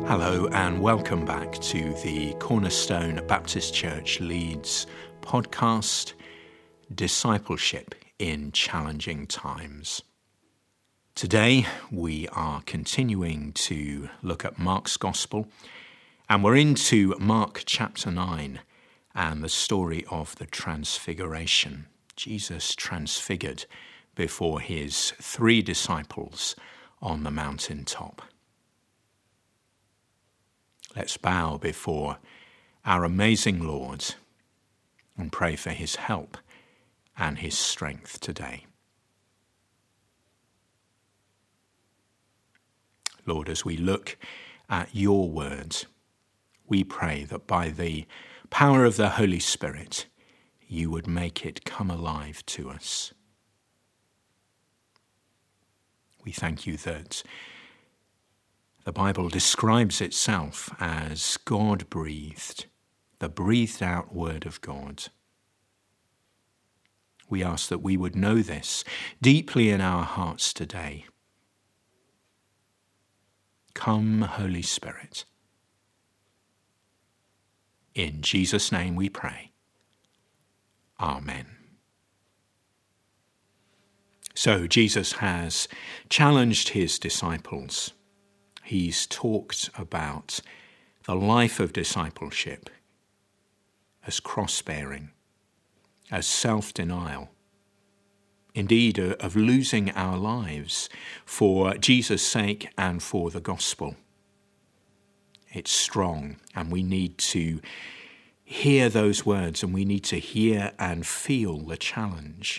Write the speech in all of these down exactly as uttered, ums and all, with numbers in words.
Hello and welcome back to the Cornerstone Baptist Church Leeds podcast, Discipleship in Challenging Times. Today we are continuing to look at Mark's Gospel, and we're into Mark chapter nine and the story of the Transfiguration. Jesus transfigured before his three disciples on the mountaintop. Let's bow before our amazing Lord and pray for his help and his strength today. Lord, as we look at your word, we pray that by the power of the Holy Spirit, you would make it come alive to us. We thank you that the Bible describes itself as God-breathed, the breathed-out word of God. We ask that we would know this deeply in our hearts today. Come, Holy Spirit. In Jesus' name we pray. Amen. So Jesus has challenged his disciples. He's talked about the life of discipleship as cross-bearing, as self-denial, indeed of losing our lives for Jesus' sake and for the gospel. It's strong, and we need to hear those words, and we need to hear and feel the challenge.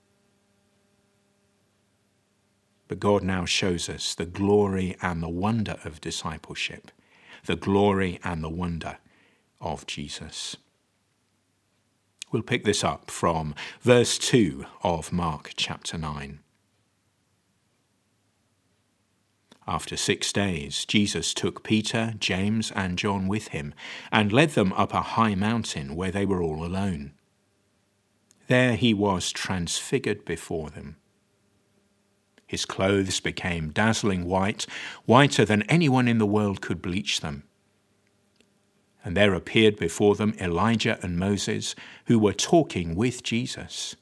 But God now shows us the glory and the wonder of discipleship, the glory and the wonder of Jesus. We'll pick this up from verse two of Mark chapter nine. After six days, Jesus took Peter, James, and John with him and led them up a high mountain where they were all alone. There he was transfigured before them. His clothes became dazzling white, whiter than anyone in the world could bleach them. And there appeared before them Elijah and Moses, who were talking with Jesus.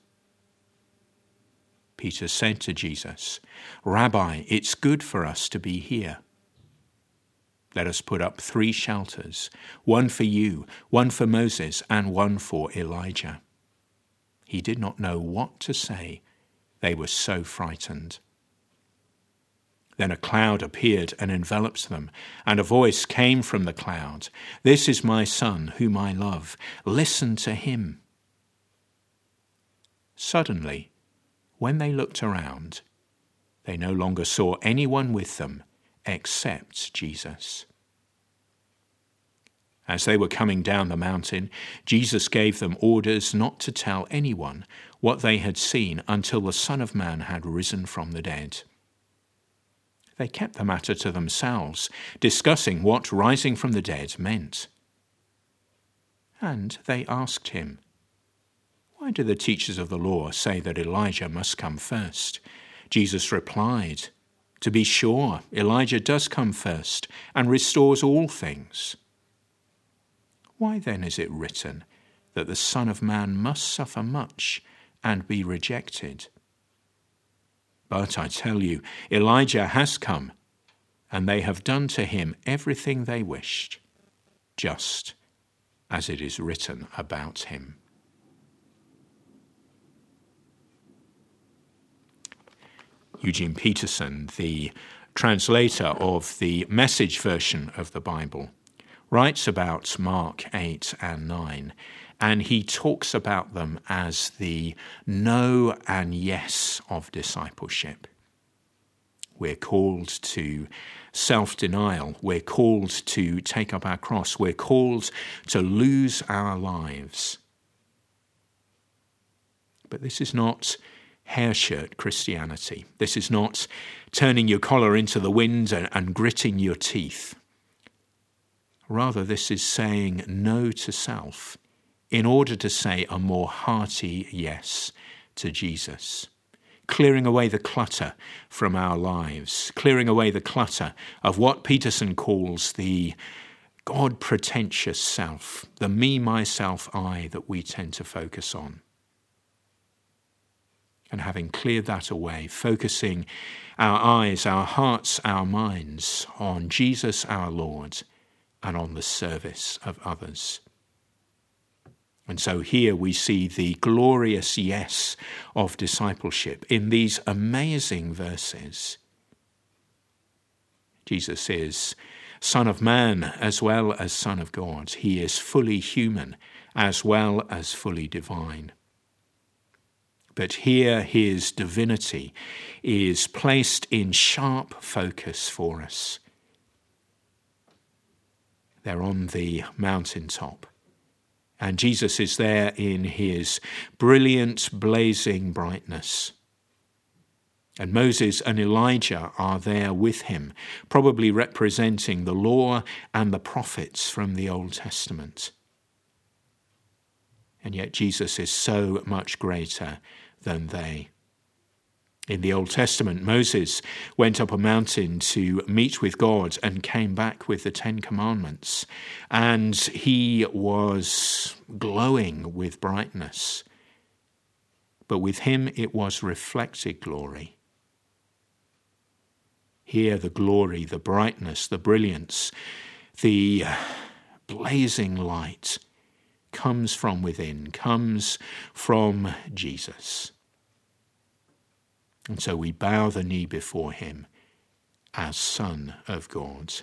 Peter said to Jesus, "Rabbi, it's good for us to be here. Let us put up three shelters, one for you, one for Moses, and one for Elijah." He did not know what to say. They were so frightened. Then a cloud appeared and enveloped them, and a voice came from the cloud, "This is my son, whom I love. Listen to him." Suddenly, when they looked around, they no longer saw anyone with them except Jesus. As they were coming down the mountain, Jesus gave them orders not to tell anyone what they had seen until the Son of Man had risen from the dead. They kept the matter to themselves, discussing what rising from the dead meant. And they asked him, "Why do the teachers of the law say that Elijah must come first?" Jesus replied, "To be sure, Elijah does come first and restores all things. Why then is it written that the Son of Man must suffer much and be rejected? But I tell you, Elijah has come, and they have done to him everything they wished, just as it is written about him." Eugene Peterson, the translator of the Message version of the Bible, writes about Mark eight and nine, and he talks about them as the no and yes of discipleship. We're called to self-denial. We're called to take up our cross. We're called to lose our lives. But this is not hair shirt Christianity. This is not turning your collar into the wind and, and gritting your teeth. Rather, this is saying no to self in order to say a more hearty yes to Jesus. clearing away the clutter from our lives, clearing away the clutter of what Peterson calls the God-pretentious self, the me, myself, I that we tend to focus on. And having cleared that away, focusing our eyes, our hearts, our minds on Jesus our Lord and on the service of others. And so here we see the glorious yes of discipleship in these amazing verses. Jesus is Son of Man as well as Son of God. He is fully human as well as fully divine. But here his divinity is placed in sharp focus for us. They're on the mountaintop. And Jesus is there in his brilliant, blazing brightness. And Moses and Elijah are there with him, probably representing the law and the prophets from the Old Testament. And yet Jesus is so much greater than they. In the Old Testament, Moses went up a mountain to meet with God and came back with the Ten Commandments. And he was glowing with brightness. But with him it was reflected glory. Here the glory, the brightness, the brilliance, the blazing light comes from within, comes from Jesus. And so we bow the knee before him as Son of God.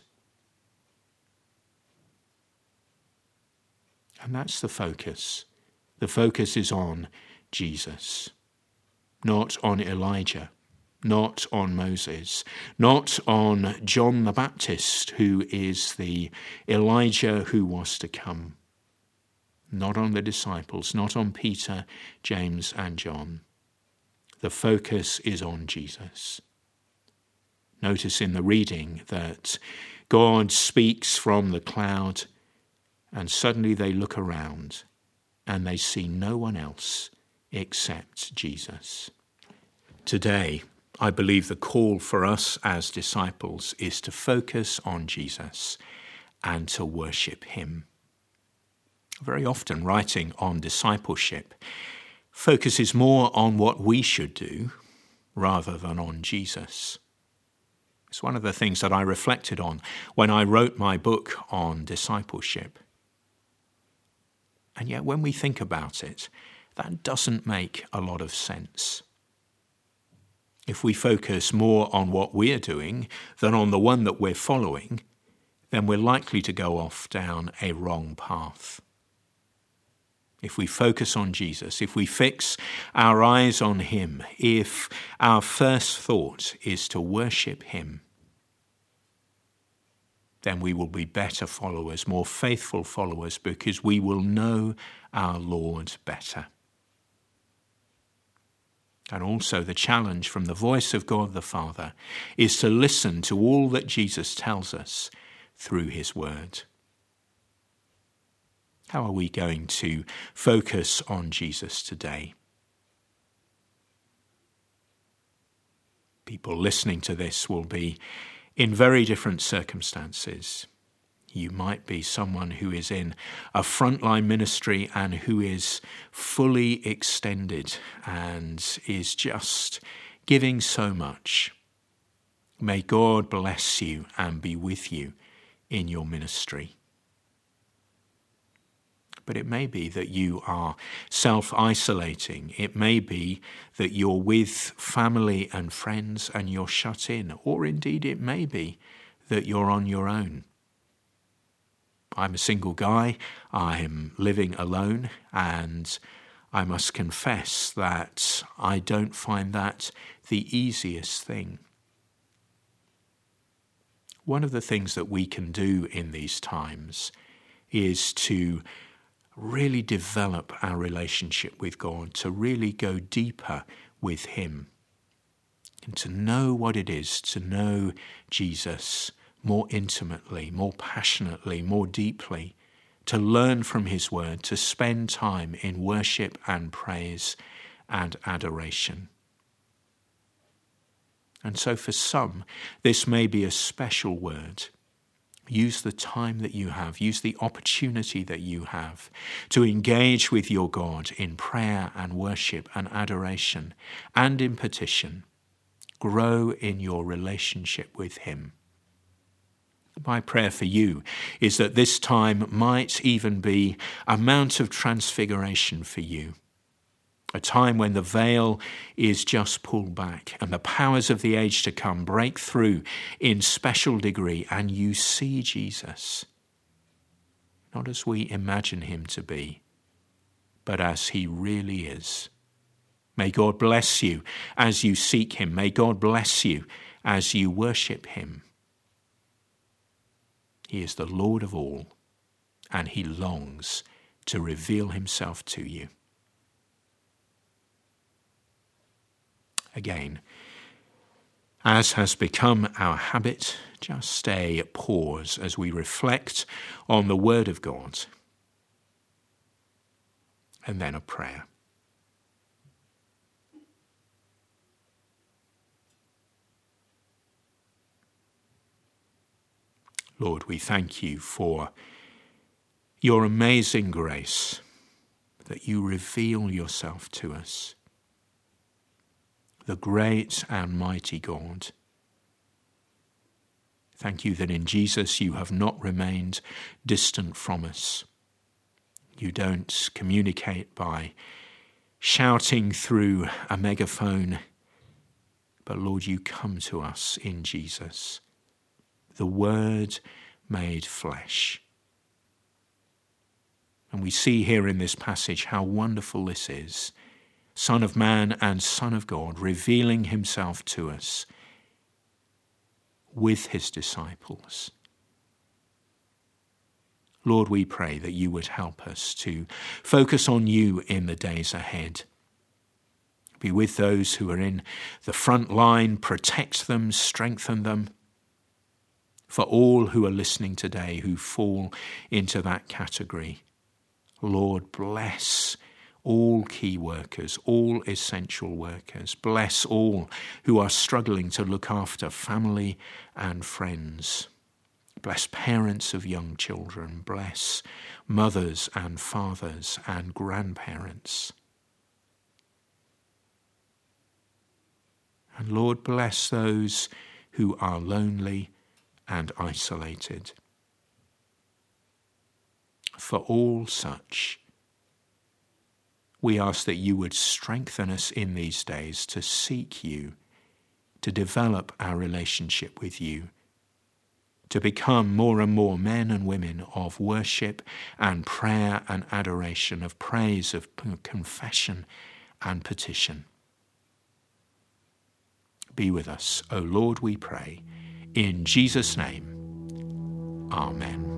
And that's the focus. The focus is on Jesus, not on Elijah, not on Moses, not on John the Baptist, who is the Elijah who was to come, not on the disciples, not on Peter, James, and John. The focus is on Jesus. Notice in the reading that God speaks from the cloud, and suddenly they look around and they see no one else except Jesus. Today, I believe the call for us as disciples is to focus on Jesus and to worship him. Very often, writing on discipleship focuses more on what we should do rather than on Jesus. It's one of the things that I reflected on when I wrote my book on discipleship. And yet when we think about it, that doesn't make a lot of sense. If we focus more on what we're doing than on the one that we're following, then we're likely to go off down a wrong path. If we focus on Jesus, if we fix our eyes on him, if our first thought is to worship him, then we will be better followers, more faithful followers, because we will know our Lord better. And also the challenge from the voice of God the Father is to listen to all that Jesus tells us through his word. How are we going to focus on Jesus today? People listening to this will be in very different circumstances. You might be someone who is in a frontline ministry and who is fully extended and is just giving so much. May God bless you and be with you in your ministry. But it may be that you are self-isolating. It may be that you're with family and friends and you're shut in. Or indeed it may be that you're on your own. I'm a single guy. I'm living alone. And I must confess that I don't find that the easiest thing. One of the things that we can do in these times is to really develop our relationship with God, to really go deeper with him, and to know what it is to know Jesus more intimately, more passionately, more deeply, to learn from his word, to spend time in worship and praise and adoration. And so for some, this may be a special word. Use the time that you have, use the opportunity that you have to engage with your God in prayer and worship and adoration and in petition. Grow in your relationship with him. My prayer for you is that this time might even be a Mount of Transfiguration for you, a time when the veil is just pulled back and the powers of the age to come break through in special degree, and you see Jesus, not as we imagine him to be, but as he really is. May God bless you as you seek him. May God bless you as you worship him. He is the Lord of all, and he longs to reveal himself to you. Again, as has become our habit, just stay at pause as we reflect on the word of God, and then a prayer. Lord, we thank you for your amazing grace, that you reveal yourself to us, the great and mighty God. Thank you that in Jesus you have not remained distant from us. You don't communicate by shouting through a megaphone, but Lord, you come to us in Jesus, the Word made flesh. And we see here in this passage how wonderful this is. Son of Man and Son of God, revealing himself to us with his disciples. Lord, we pray that you would help us to focus on you in the days ahead. Be with those who are in the front line, protect them, strengthen them. For all who are listening today who fall into that category, Lord, bless all key workers, all essential workers. Bless all who are struggling to look after family and friends. Bless parents of young children. Bless mothers and fathers and grandparents. And Lord, bless those who are lonely and isolated. For all such, we ask that you would strengthen us in these days to seek you, to develop our relationship with you, to become more and more men and women of worship and prayer and adoration, of praise, of confession and petition. Be with us, O Lord, we pray. In Jesus' name, amen.